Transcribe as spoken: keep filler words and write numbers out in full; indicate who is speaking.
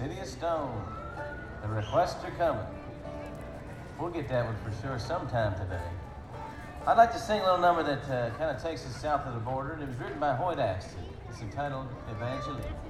Speaker 1: City of Stone. The requests are coming. We'll get that one for sure sometime today. I'd like to sing a little number that uh, kind of takes us south of the border, and it was written by Hoyt Axton. It's entitled Evangeline.